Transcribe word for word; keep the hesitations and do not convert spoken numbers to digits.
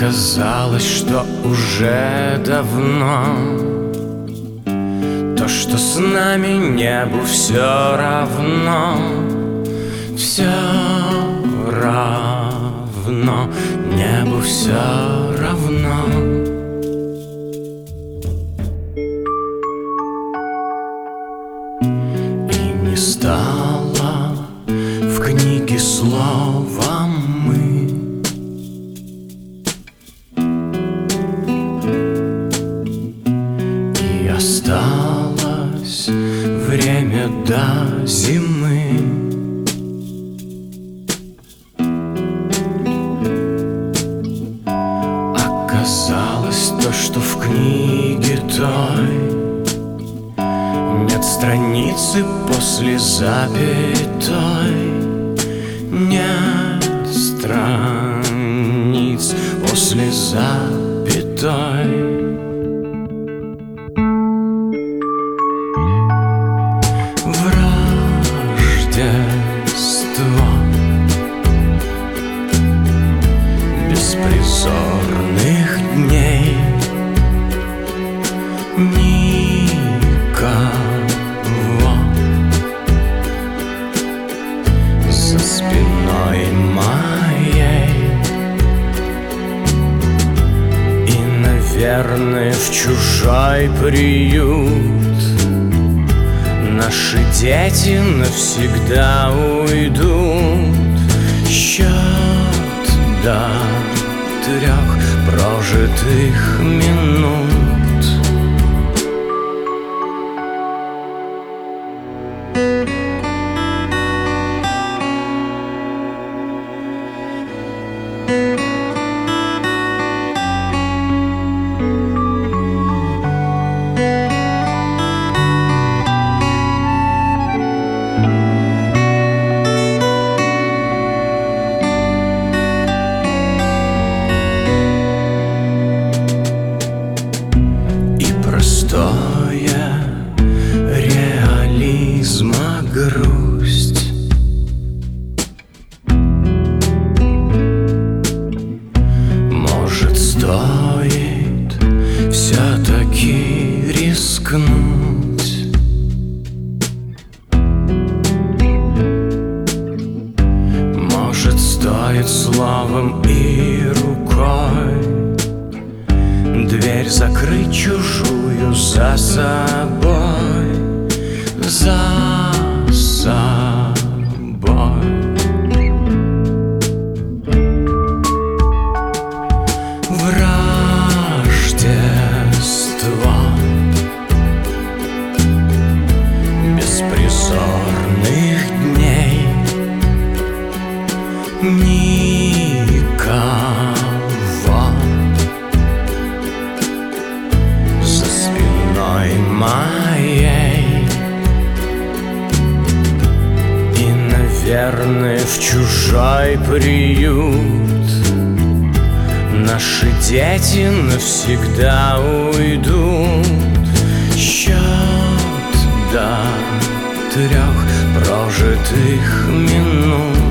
Казалось, что уже давно то, что с нами небу все равно, все равно, небу все равно. И не стало в книге слова «мы». Осталось время до зимы. Оказалось то, что в книге той нет страницы после запятой. Нет страниц после запятой. Беспризорных дней никого за спиной моей. И, наверное, в чужой приют наши дети навсегда уйдут. Счет до трех прожитых минут. Простое реализма грусть может, стоит все-таки рискнуть. Может, стоит словом и рукой дверь закрыть чужую за собой, за собой. Враждество беспризорных дней никого за спиной моей. И, наверное, в чужой приют наши дети навсегда уйдут. Счет до трех прожитых минут.